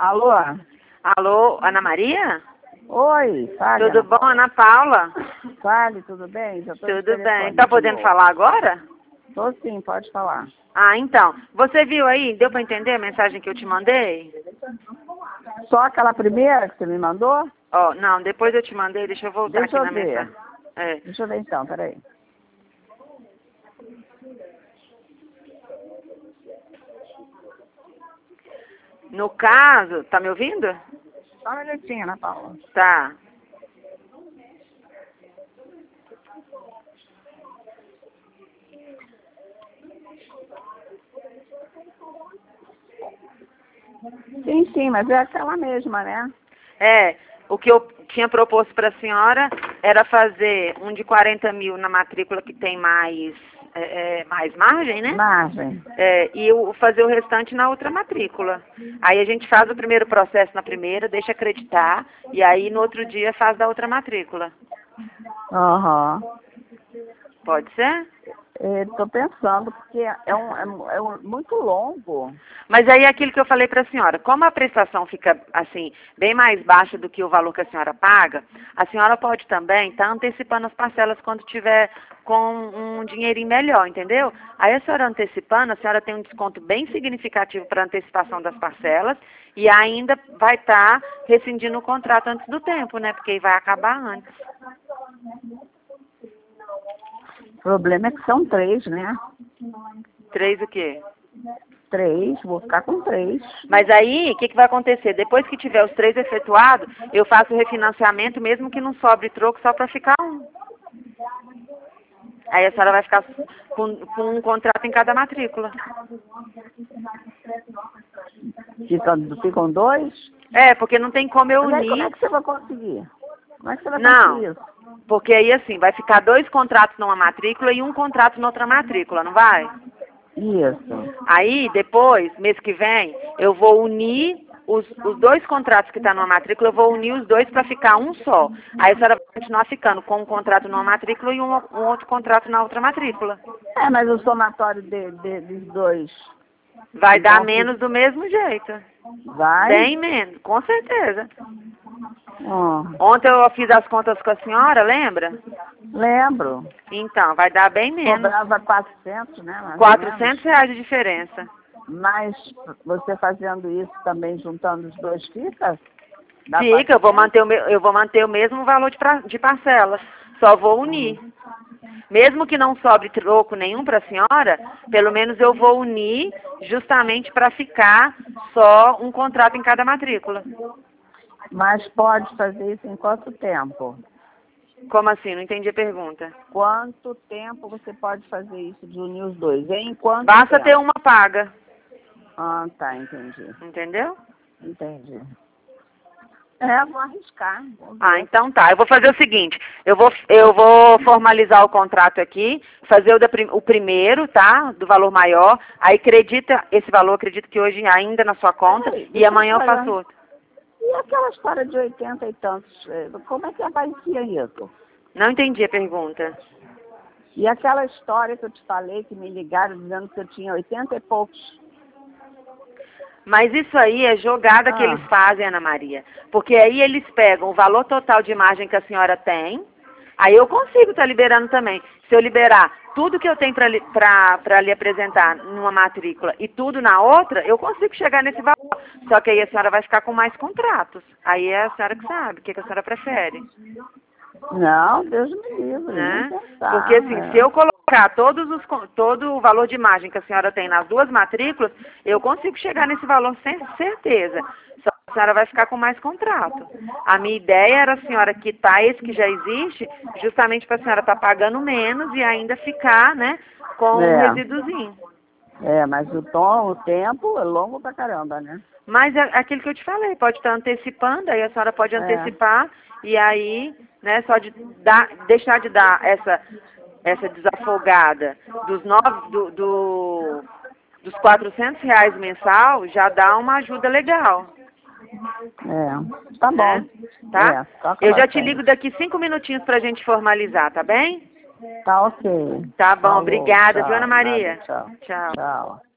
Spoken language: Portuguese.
Alô? Alô, Ana Maria? Oi, fale. Tudo bom, Ana Paula? Fale, tudo bem? Já tô Tudo bem. Tá podendo falar agora? Tô sim, pode falar. Ah, então. Você viu aí? Deu pra entender a mensagem que eu te mandei? Só aquela primeira que você me mandou? Ó, não, depois eu te mandei, deixa eu voltar Deixa aqui eu na ver. mensagem. É. Deixa eu ver então, peraí. No caso, tá me ouvindo? Só um minutinho, Ana Paula. Tá. Sim, mas é aquela mesma, né? É, o que eu tinha proposto para a senhora era fazer um de 40 mil na matrícula que tem mais margem, né? Margem. E fazer o restante na outra matrícula. Aí a gente faz o primeiro processo na primeira, deixa acreditar, e aí no outro dia faz da outra matrícula. Aham. Pode ser? Tô pensando, porque é muito longo. Mas aí é aquilo que eu falei para a senhora, como a prestação fica assim, bem mais baixa do que o valor que a senhora paga, a senhora pode também estar antecipando as parcelas quando tiver com um dinheirinho melhor, entendeu? Aí a senhora antecipando, a senhora tem um desconto bem significativo para antecipação das parcelas e ainda vai estar rescindindo o contrato antes do tempo, né? Porque vai acabar antes. O problema é que são 3, né? 3 o quê? 3, vou ficar com 3. Mas aí, o que vai acontecer? Depois que tiver os 3 efetuados, eu faço o refinanciamento, mesmo que não sobre troco, só para ficar um. Aí a senhora vai ficar com um contrato em cada matrícula. Ficam 2? É, porque não tem como eu Mas aí, unir. como é que você vai conseguir? Como é que você vai Não, conseguir isso? porque aí assim, vai ficar 2 contratos numa matrícula e um contrato na outra matrícula, não vai? Isso. Aí, depois, mês que vem, eu vou unir os 2 contratos que estão numa matrícula, eu vou unir os 2 para ficar um só. Aí a senhora vai continuar ficando com um contrato numa matrícula e um outro contrato na outra matrícula. Mas o somatório dos 2 Vai dar menos do mesmo jeito. vai? Bem menos, com certeza. Ó, Ontem eu fiz as contas com a senhora, lembra? lembro. Então, vai dar bem menos. Cobrava 400, né? Mais ou R$400 menos. de diferença. Mas você fazendo isso também, juntando os 2, fica? Dá Fica, 400? eu vou manter o mesmo valor de parcelas. Só vou unir. Mesmo que não sobre troco nenhum para a senhora, pelo menos eu vou unir justamente para ficar só um contrato em cada matrícula. Mas pode fazer isso em quanto tempo? Como assim? Não entendi a pergunta. Quanto tempo você pode fazer isso de unir os 2? Em quanto Basta tempo? ter uma paga. Ah, tá, entendi. Entendeu? Entendi. Vou arriscar. Vamos ver. Ah, então tá. Eu vou fazer o seguinte, eu vou formalizar o contrato aqui, fazer o primeiro, tá? Do valor maior. Aí acredita esse valor, acredito que hoje ainda na sua conta, Peraí, e amanhã eu deixa faço falar. outro. E aquela história de 80 e tantos? Como é que aparecia isso? Não entendi a pergunta. E aquela história que eu te falei, que me ligaram dizendo que eu tinha 80 e poucos. Mas isso aí é jogada que eles fazem, Ana Maria. Porque aí eles pegam o valor total de margem que a senhora tem, aí eu consigo estar liberando também. Se eu liberar tudo que eu tenho para lhe apresentar numa matrícula e tudo na outra, eu consigo chegar nesse valor. Só que aí a senhora vai ficar com mais contratos. Aí é a senhora que sabe o que a senhora prefere. Não, Deus me livre, Né? nem pensar. Porque assim, se eu colocar todo o valor de margem que a senhora tem nas 2 matrículas, eu consigo chegar nesse valor sem certeza. Só que a senhora vai ficar com mais contrato. A minha ideia era a senhora quitar esse que já existe, justamente para a senhora estar pagando menos e ainda ficar, né, com um resíduozinho. Mas o tempo é longo pra caramba, né? Mas é aquilo que eu te falei, pode estar antecipando, aí a senhora pode antecipar e aí, né, só de deixar de dar essa desafogada dos R$400 mensal, já dá uma ajuda legal. Tá bom. Né? Tá? Toca Eu já te bastante. ligo daqui 5 minutinhos pra gente formalizar, tá bem? Tá ok. Tá bom, Falou, obrigada, tchau, viu, Ana Maria? nada, tchau. Tchau. Tchau.